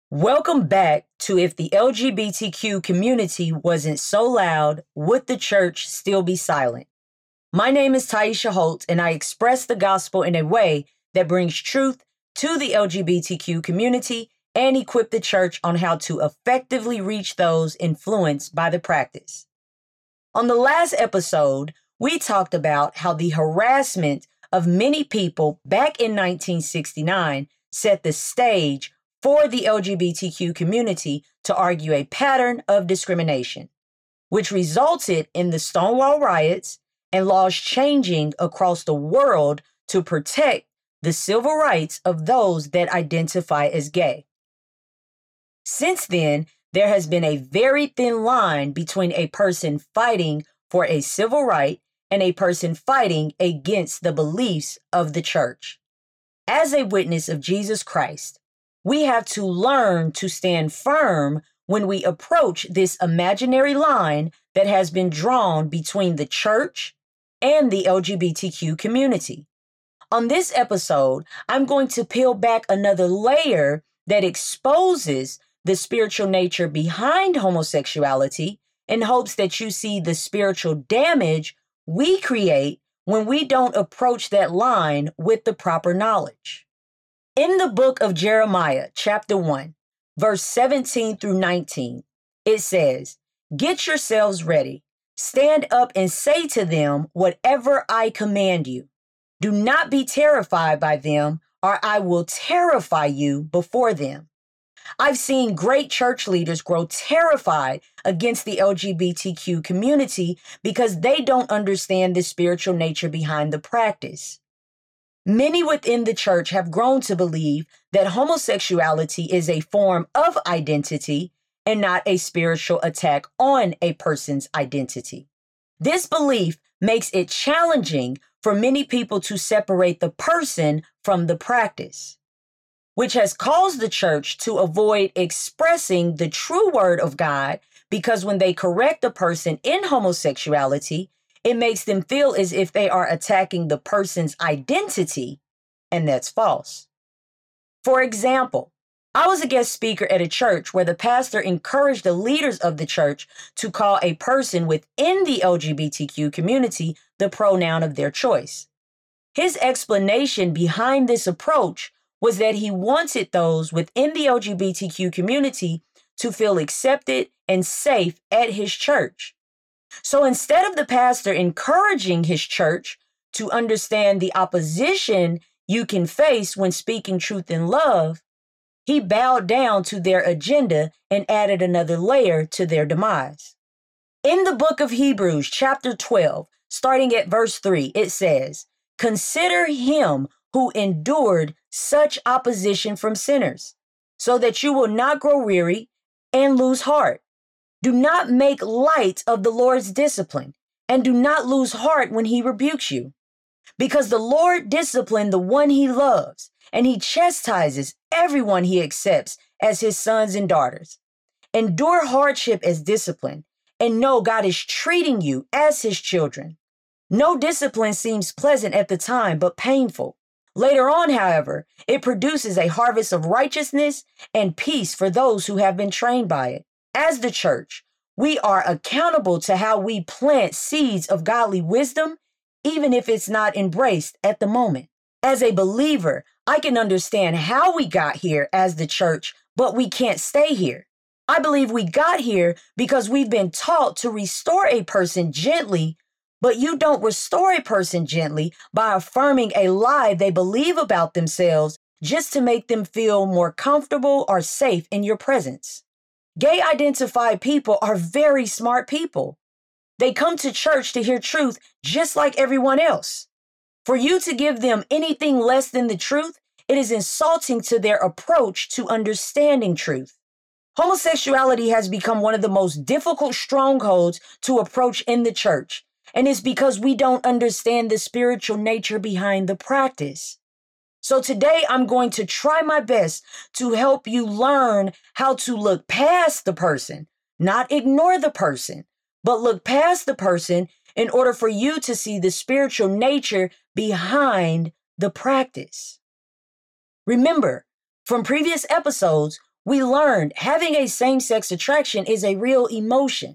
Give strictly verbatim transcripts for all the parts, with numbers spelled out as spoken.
Welcome back to If the L G B T Q community wasn't so loud, would the church still be silent? My name is Taisha Holt, and I express the gospel in a way that brings truth to the L G B T Q community and equip the church on how to effectively reach those influenced by the practice. On the last episode, we talked about how the harassment of many people back in nineteen sixty-nine set the stage for the L G B T Q community to argue a pattern of discrimination, which resulted in the Stonewall riots and laws changing across the world to protect the civil rights of those that identify as gay. Since then, there has been a very thin line between a person fighting for a civil right and a person fighting against the beliefs of the church. As a witness of Jesus Christ, we have to learn to stand firm when we approach this imaginary line that has been drawn between the church and the L G B T Q community. On this episode, I'm going to peel back another layer that exposes the spiritual nature behind homosexuality in hopes that you see the spiritual damage we create when we don't approach that line with the proper knowledge. In the book of Jeremiah, chapter one, verse seventeen through nineteen, it says, "Get yourselves ready. Stand up and say to them whatever I command you. Do not be terrified by them, or I will terrify you before them." I've seen great church leaders grow terrified against the L G B T Q community because they don't understand the spiritual nature behind the practice. Many within the church have grown to believe that homosexuality is a form of identity and not a spiritual attack on a person's identity. This belief makes it challenging for many people to separate the person from the practice, which has caused the church to avoid expressing the true word of God because when they correct a person in homosexuality, it makes them feel as if they are attacking the person's identity, and that's false. For example, I was a guest speaker at a church where the pastor encouraged the leaders of the church to call a person within the L G B T Q community the pronoun of their choice. His explanation behind this approach was that he wanted those within the L G B T Q community to feel accepted and safe at his church. So instead of the pastor encouraging his church to understand the opposition you can face when speaking truth in love, he bowed down to their agenda and added another layer to their demise. In the book of Hebrews, chapter twelve, starting at verse three, it says, "Consider him who endured such opposition from sinners, so that you will not grow weary and lose heart. Do not make light of the Lord's discipline, and do not lose heart when he rebukes you. Because the Lord disciplines the one he loves, and he chastises everyone he accepts as his sons and daughters. Endure hardship as discipline, and know God is treating you as his children. No discipline seems pleasant at the time, but painful. Later on, however, it produces a harvest of righteousness and peace for those who have been trained by it. As the church, we are accountable to how we plant seeds of godly wisdom, even if it's not embraced at the moment. As a believer, I can understand how we got here as the church, but we can't stay here. I believe we got here because we've been taught to restore a person gently, but you don't restore a person gently by affirming a lie they believe about themselves just to make them feel more comfortable or safe in your presence. Gay identified people are very smart people. They come to church to hear truth just like everyone else. For you to give them anything less than the truth, it is insulting to their approach to understanding truth. Homosexuality has become one of the most difficult strongholds to approach in the church, and it's because we don't understand the spiritual nature behind the practice. So today I'm going to try my best to help you learn how to look past the person, not ignore the person, but look past the person in order for you to see the spiritual nature behind the practice. Remember, from previous episodes, we learned having a same-sex attraction is a real emotion,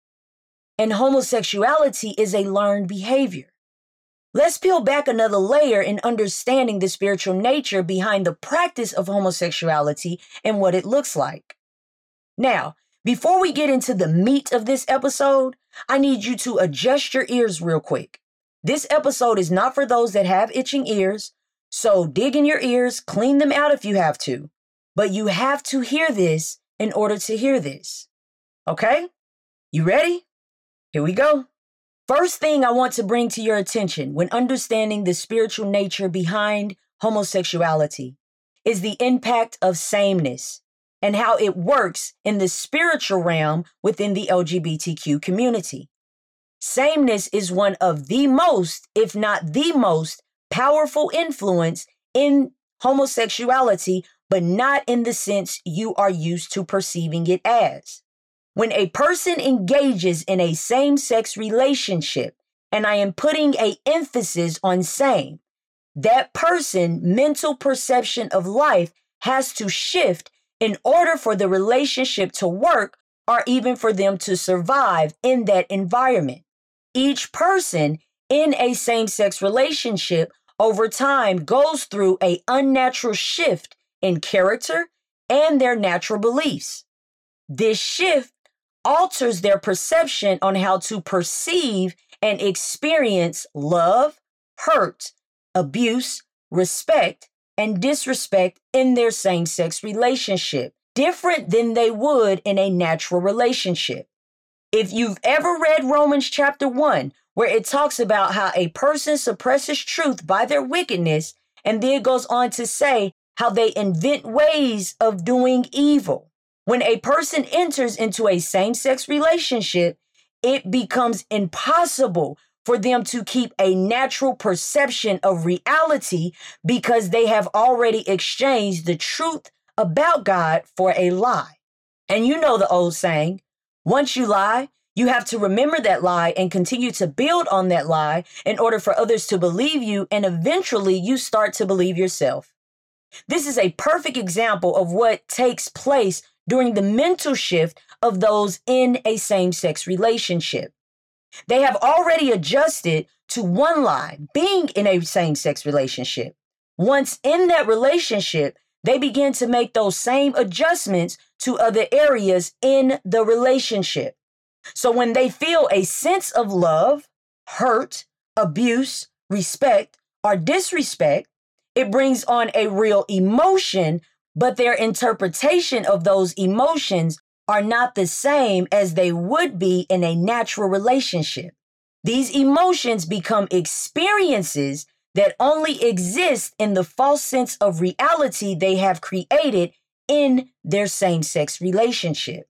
and homosexuality is a learned behavior. Let's peel back another layer in understanding the spiritual nature behind the practice of homosexuality and what it looks like. Now, before we get into the meat of this episode, I need you to adjust your ears real quick. This episode is not for those that have itching ears, so dig in your ears, clean them out if you have to. But you have to hear this in order to hear this. Okay? You ready? Here we go. First thing I want to bring to your attention when understanding the spiritual nature behind homosexuality is the impact of sameness and how it works in the spiritual realm within the L G B T Q community. Sameness is one of the most, if not the most, powerful influence in homosexuality, but not in the sense you are used to perceiving it as. When a person engages in a same-sex relationship, and I am putting an emphasis on same, that person's mental perception of life has to shift in order for the relationship to work or even for them to survive in that environment. Each person in a same-sex relationship over time goes through an unnatural shift in character and their natural beliefs. This shift alters their perception on how to perceive and experience love, hurt, abuse, respect, and disrespect in their same-sex relationship, different than they would in a natural relationship. If you've ever read Romans chapter one, where it talks about how a person suppresses truth by their wickedness, and then goes on to say how they invent ways of doing evil. When a person enters into a same-sex relationship, it becomes impossible for them to keep a natural perception of reality because they have already exchanged the truth about God for a lie. And you know the old saying, once you lie, you have to remember that lie and continue to build on that lie in order for others to believe you, and eventually you start to believe yourself. This is a perfect example of what takes place during the mental shift of those in a same-sex relationship. They have already adjusted to one lie, being in a same-sex relationship. Once in that relationship, they begin to make those same adjustments to other areas in the relationship. So when they feel a sense of love, hurt, abuse, respect, or disrespect, it brings on a real emotion, but their interpretation of those emotions are not the same as they would be in a natural relationship. These emotions become experiences that only exist in the false sense of reality they have created in their same-sex relationship.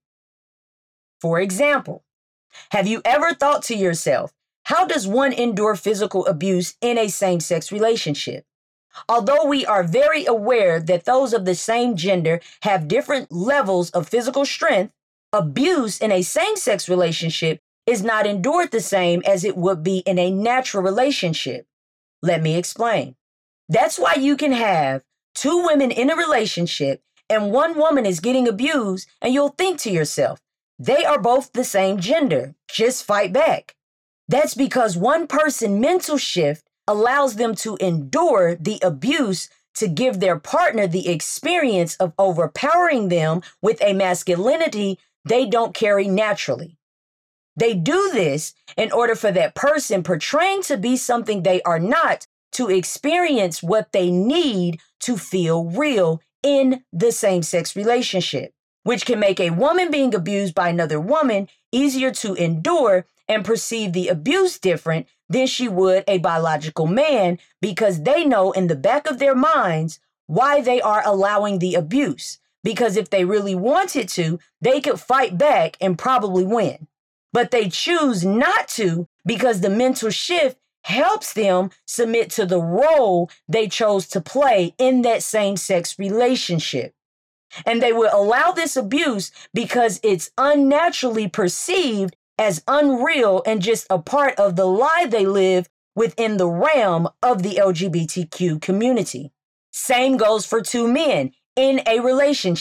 For example, have you ever thought to yourself, how does one endure physical abuse in a same-sex relationship? Although we are very aware that those of the same gender have different levels of physical strength, abuse in a same-sex relationship is not endured the same as it would be in a natural relationship. Let me explain. That's why you can have two women in a relationship and one woman is getting abused, and you'll think to yourself, they are both the same gender, just fight back. That's because one person's mental shift allows them to endure the abuse to give their partner the experience of overpowering them with a masculinity they don't carry naturally. They do this in order for that person portraying to be something they are not to experience what they need to feel real in the same-sex relationship, which can make a woman being abused by another woman easier to endure and perceive the abuse different than she would a biological man, because they know in the back of their minds why they are allowing the abuse. Because if they really wanted to, they could fight back and probably win. But they choose not to because the mental shift helps them submit to the role they chose to play in that same-sex relationship. And they will allow this abuse because it's unnaturally perceived as unreal and just a part of the lie they live within the realm of the L G B T Q community. Same goes for two men in a relationship.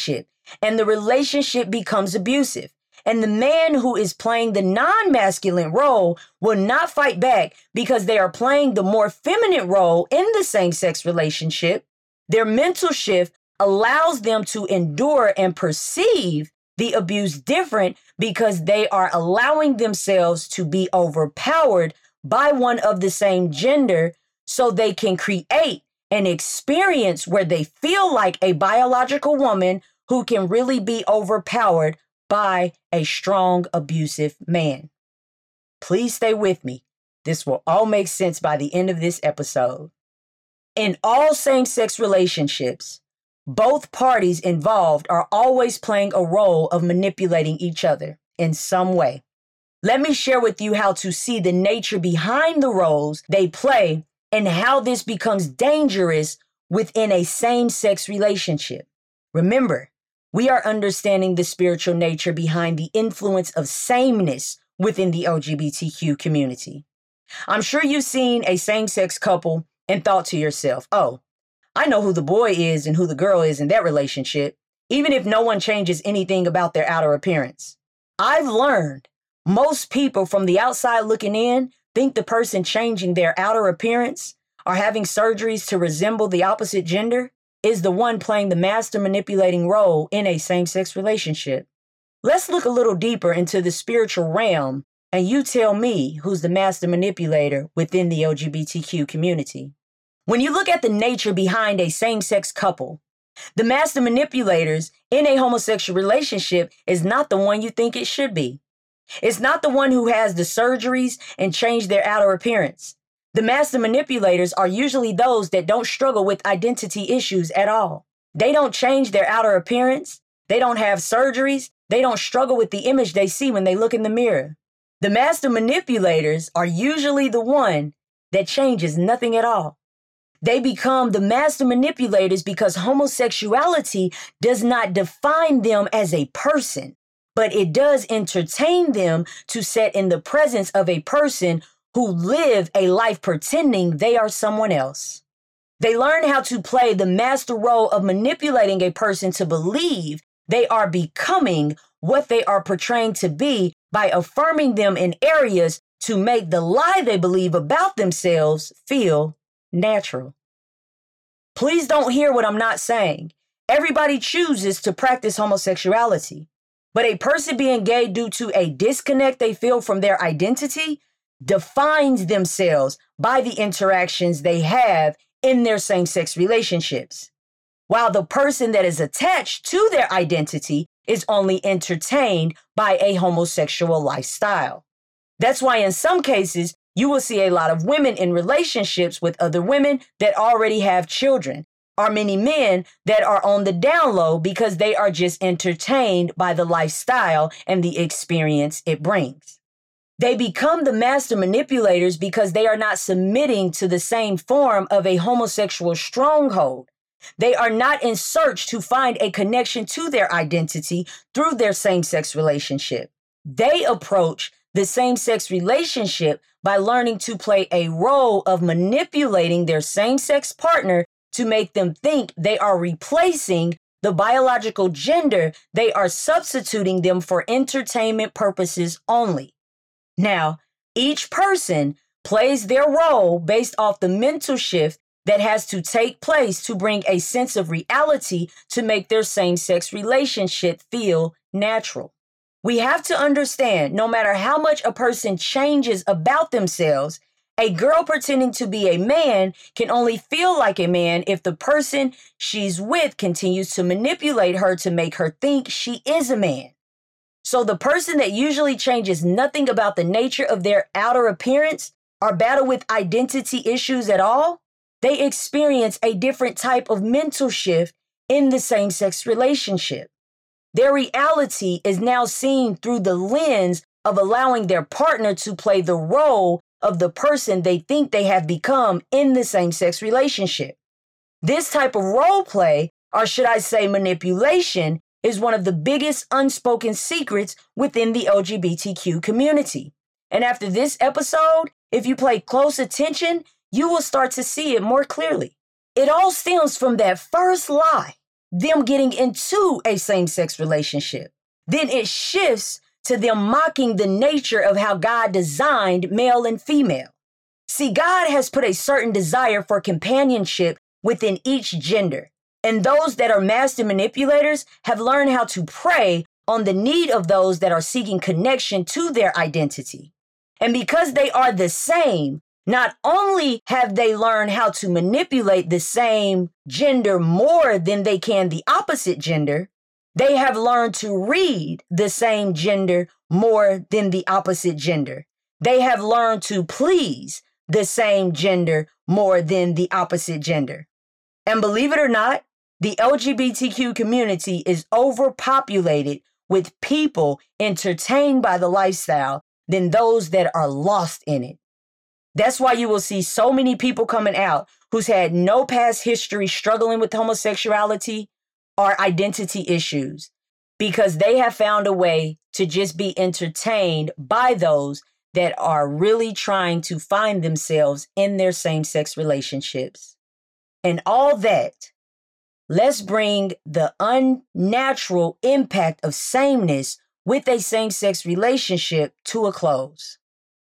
and the relationship becomes abusive. And the man who is playing the non-masculine role will not fight back because they are playing the more feminine role in the same-sex relationship. Their mental shift allows them to endure and perceive the abuse different because they are allowing themselves to be overpowered by one of the same gender so they can create an experience where they feel like a biological woman who can really be overpowered by a strong, abusive man. Please stay with me. This will all make sense by the end of this episode. In all same-sex relationships, both parties involved are always playing a role of manipulating each other in some way. Let me share with you how to see the nature behind the roles they play and how this becomes dangerous within a same-sex relationship. Remember, we are understanding the spiritual nature behind the influence of sameness within the L G B T Q community. I'm sure you've seen a same-sex couple and thought to yourself, oh, I know who the boy is and who the girl is in that relationship, even if no one changes anything about their outer appearance. I've learned most people from the outside looking in think the person changing their outer appearance or having surgeries to resemble the opposite gender is the one playing the master manipulating role in a same-sex relationship. Let's look a little deeper into the spiritual realm and you tell me who's the master manipulator within the L G B T Q community. When you look at the nature behind a same-sex couple, the master manipulators in a homosexual relationship is not the one you think it should be. It's not the one who has the surgeries and changed their outer appearance. The master manipulators are usually those that don't struggle with identity issues at all. They don't change their outer appearance. They don't have surgeries. They don't struggle with the image they see when they look in the mirror. The master manipulators are usually the one that changes nothing at all. They become the master manipulators because homosexuality does not define them as a person, but it does entertain them to sit in the presence of a person who live a life pretending they are someone else. They learn how to play the master role of manipulating a person to believe they are becoming what they are portraying to be by affirming them in areas to make the lie they believe about themselves feel natural. Please don't hear what I'm not saying. Everybody chooses to practice homosexuality, but a person being gay due to a disconnect they feel from their identity defines themselves by the interactions they have in their same-sex relationships, while the person that is attached to their identity is only entertained by a homosexual lifestyle. That's why in some cases, you will see a lot of women in relationships with other women that already have children, or many men that are on the down low because they are just entertained by the lifestyle and the experience it brings. They become the master manipulators because they are not submitting to the same form of a homosexual stronghold. They are not in search to find a connection to their identity through their same-sex relationship. They approach the same-sex relationship by learning to play a role of manipulating their same-sex partner to make them think they are replacing the biological gender they are substituting them for entertainment purposes only. Now, each person plays their role based off the mental shift that has to take place to bring a sense of reality to make their same-sex relationship feel natural. We have to understand, no matter how much a person changes about themselves, a girl pretending to be a man can only feel like a man if the person she's with continues to manipulate her to make her think she is a man. So the person that usually changes nothing about the nature of their outer appearance or battle with identity issues at all, they experience a different type of mental shift in the same-sex relationship. Their reality is now seen through the lens of allowing their partner to play the role of the person they think they have become in the same-sex relationship. This type of role play, or should I say manipulation, is one of the biggest unspoken secrets within the L G B T Q community. And after this episode, if you pay close attention, you will start to see it more clearly. It all stems from that first lie them getting into a same-sex relationship. Then it shifts to them mocking the nature of how God designed male and female. See, God has put a certain desire for companionship within each gender, and those that are master manipulators have learned how to prey on the need of those that are seeking connection to their identity. And because they are the same, not only have they learned how to manipulate the same gender more than they can the opposite gender, they have learned to read the same gender more than the opposite gender. They have learned to please the same gender more than the opposite gender. And believe it or not, the L G B T Q community is overpopulated with people entertained by the lifestyle than those that are lost in it. That's why you will see so many people coming out who's had no past history struggling with homosexuality or identity issues, because they have found a way to just be entertained by those that are really trying to find themselves in their same-sex relationships. And all that, let's bring the unnatural impact of sameness with a same-sex relationship to a close.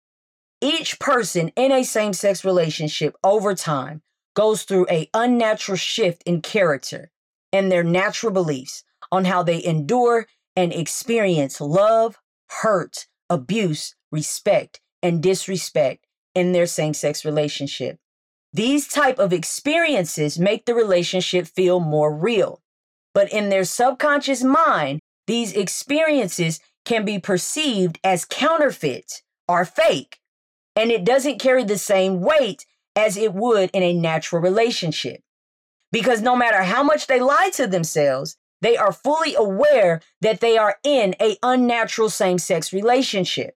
Each person in a same-sex relationship over time goes through an unnatural shift in character and their natural beliefs on how they endure and experience love, hurt, abuse, respect, and disrespect in their same-sex relationship. These type of experiences make the relationship feel more real. But in their subconscious mind, these experiences can be perceived as counterfeit or fake, and it doesn't carry the same weight as it would in a natural relationship. Because no matter how much they lie to themselves, they are fully aware that they are in an unnatural same-sex relationship.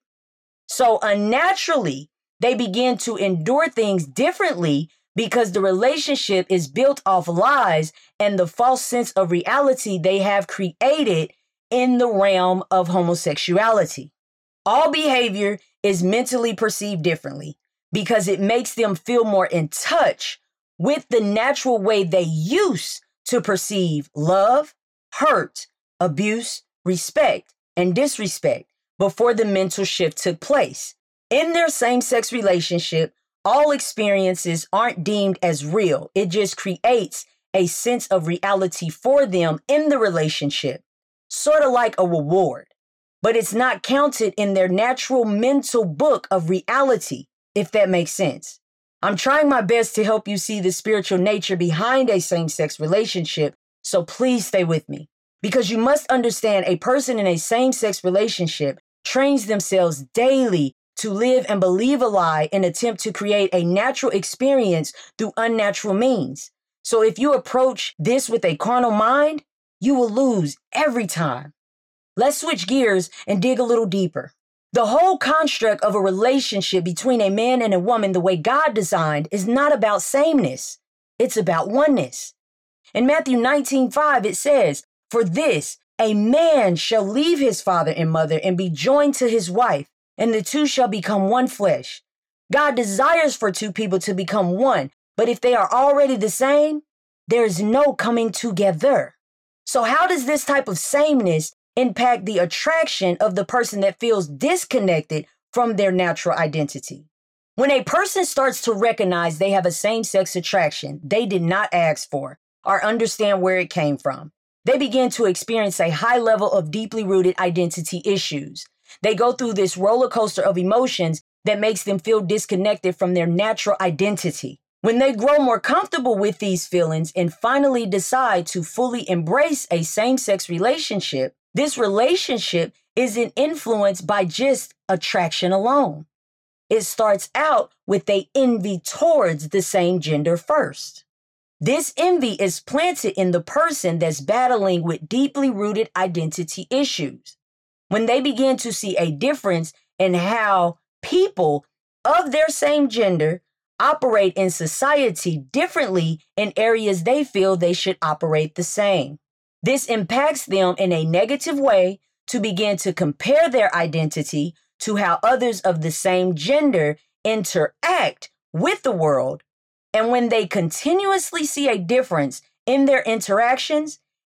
So unnaturally, they begin to endure things differently because the relationship is built off lies and the false sense of reality they have created in the realm of homosexuality. All behavior is mentally perceived differently because it makes them feel more in touch with the natural way they used to perceive love, hurt, abuse, respect, and disrespect before the mental shift took place. In their same-sex relationship, all experiences aren't deemed as real. It just creates a sense of reality for them in the relationship, sort of like a reward. But it's not counted in their natural mental book of reality, if that makes sense. I'm trying my best to help you see the spiritual nature behind a same-sex relationship, so please stay with me. Because you must understand a person in a same-sex relationship trains themselves daily to live and believe a lie and attempt to create a natural experience through unnatural means. So if you approach this with a carnal mind, you will lose every time. Let's switch gears and dig a little deeper. The whole construct of a relationship between a man and a woman, the way God designed, is not about sameness. It's about oneness. In Matthew nineteen five, it says, "For this, a man shall leave his father and mother and be joined to his wife, and the two shall become one flesh." God desires for two people to become one, but if they are already the same, there is no coming together. So how does this type of sameness impact the attraction of the person that feels disconnected from their natural identity? When a person starts to recognize they have a same-sex attraction they did not ask for or understand where it came from, they begin to experience a high level of deeply rooted identity issues. They go through this roller coaster of emotions that makes them feel disconnected from their natural identity. When they grow more comfortable with these feelings and finally decide to fully embrace a same-sex relationship, this relationship isn't influenced by just attraction alone. It starts out with an envy towards the same gender first. This envy is planted in the person that's battling with deeply rooted identity issues. When they begin to see a difference in how people of their same gender operate in society differently in areas they feel they should operate the same. This impacts them in a negative way to begin to compare their identity to how others of the same gender interact with the world. And when they continuously see a difference in their interactions,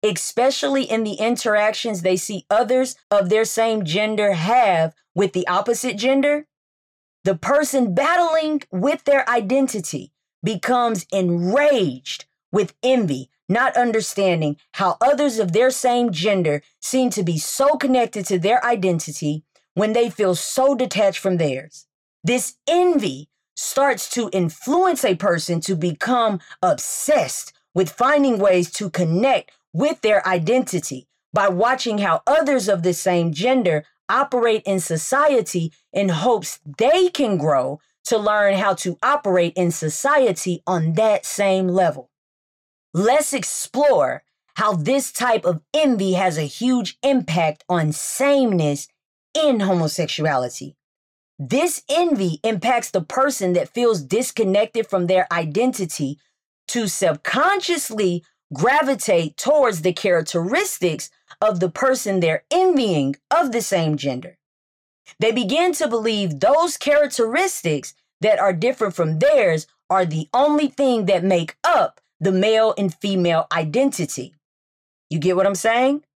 especially in the interactions they see others of their same gender have with the opposite gender, the person battling with their identity becomes enraged with envy, not understanding how others of their same gender seem to be so connected to their identity when they feel so detached from theirs. This envy starts to influence a person to become obsessed with finding ways to connect with their identity by watching how others of the same gender operate in society in hopes they can grow to learn how to operate in society on that same level. Let's explore how this type of envy has a huge impact on sameness in homosexuality. This envy impacts the person that feels disconnected from their identity to subconsciously gravitate towards the characteristics of the person they're envying of the same gender. They begin to believe those characteristics that are different from theirs are the only thing that make up the male and female identity. You get what I'm saying?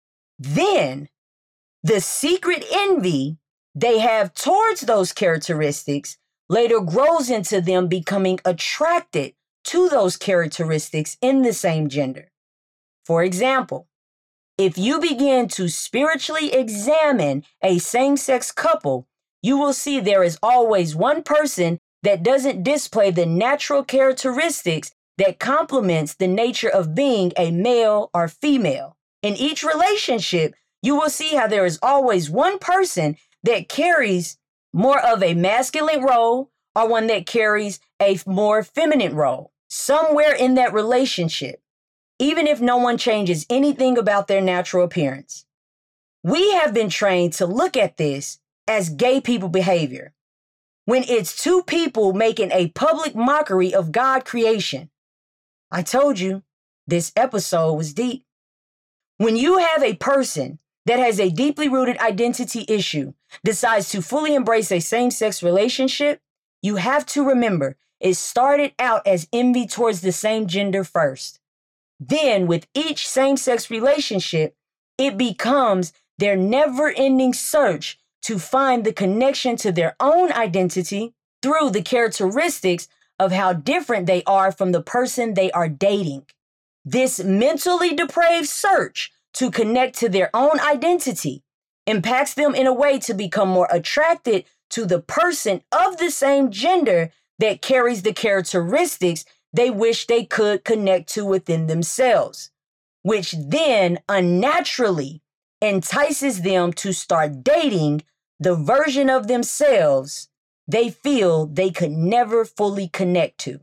Then, the secret envy they have towards those characteristics later grows into them becoming attracted to those characteristics in the same gender. For example, if you begin to spiritually examine a same-sex couple, you will see there is always one person that doesn't display the natural characteristics that complements the nature of being a male or female. In each relationship, you will see how there is always one person that carries more of a masculine role or one that carries a more feminine role somewhere in that relationship, even if no one changes anything about their natural appearance. We have been trained to look at this as gay people behavior, when it's two people making a public mockery of God creation. I told you this episode was deep. When you have a person that has a deeply rooted identity issue decides to fully embrace a same-sex relationship, you have to remember it started out as envy towards the same gender first. Then, with each same-sex relationship, it becomes their never-ending search to find the connection to their own identity through the characteristics of how different they are from the person they are dating. This mentally depraved search to connect to their own identity impacts them in a way to become more attracted to the person of the same gender that carries the characteristics they wish they could connect to within themselves, which then unnaturally entices them to start dating the version of themselves they feel they could never fully connect to.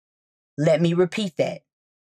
Let me repeat that.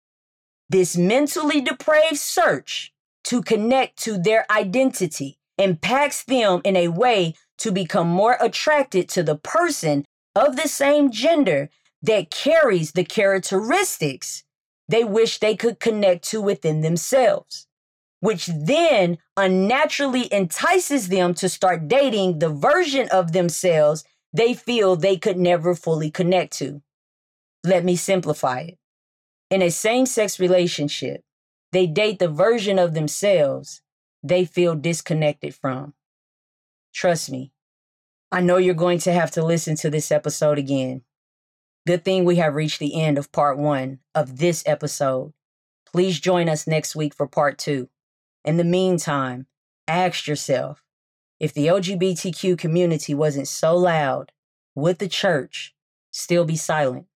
This mentally depraved search to connect to their identity impacts them in a way to become more attracted to the person of the same gender that carries the characteristics they wish they could connect to within themselves, which then unnaturally entices them to start dating the version of themselves they feel they could never fully connect to. Let me simplify it. In a same-sex relationship, they date the version of themselves they feel disconnected from. Trust me, I know you're going to have to listen to this episode again. Good thing we have reached the end of part one of this episode. Please join us next week for part two. In the meantime, ask yourself, if the L G B T Q community wasn't so loud, would the church still be silent?